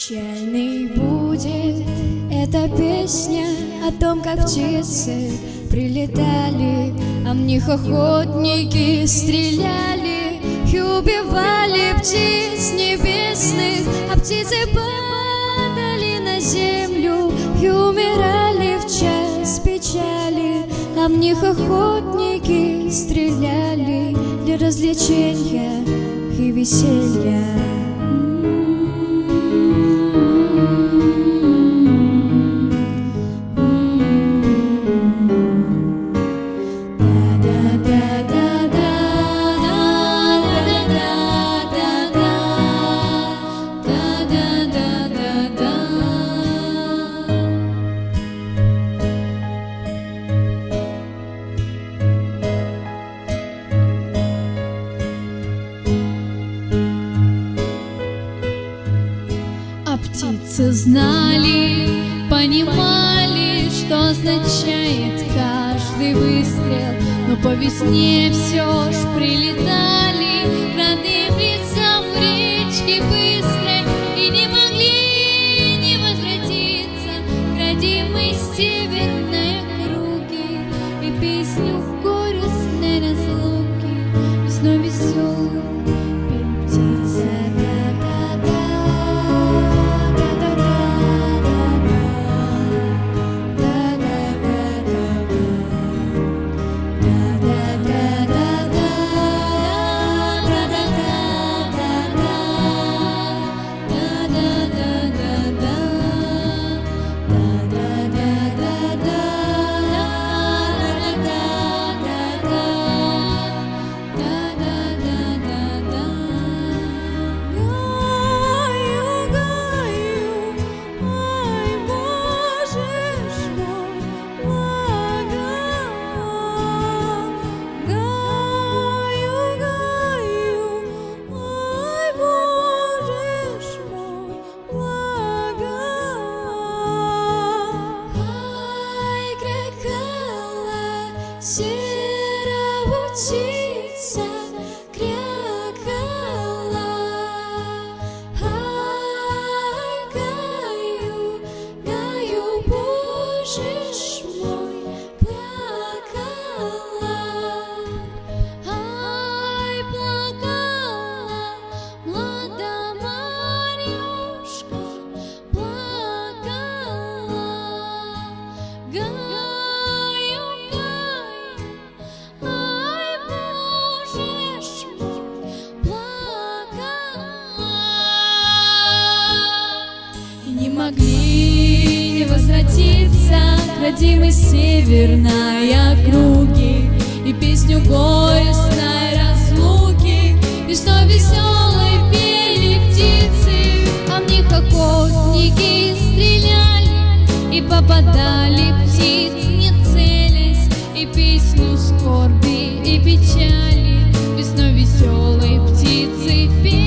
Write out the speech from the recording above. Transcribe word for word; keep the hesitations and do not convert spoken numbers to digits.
Печальной будет эта песня о том, как птицы прилетали, а в них охотники стреляли и убивали птиц небесных, а птицы падали на землю и умирали в час печали, а в них охотники стреляли для развлечения и веселья. А птицы знали, понимали, что означает каждый выстрел, но по весне все ж прилетали к родным лицам в речке быстрой и не могли не возвратиться к родимой северной округе и песню горестной разлуки весной веселой пели птицы. Серая птица крякала, ай, гаю, гаю, Боже ж мой, плакала, ай, плакала, млада Марьюшка, плакала, гаю. Не могли не возвратиться к родимой северной округе и песню горестной разлуки весной веселой пели птицы, а в них охотники стреляли и попадали птиц не целясь, и песню скорби и печали весной веселой птицы пели.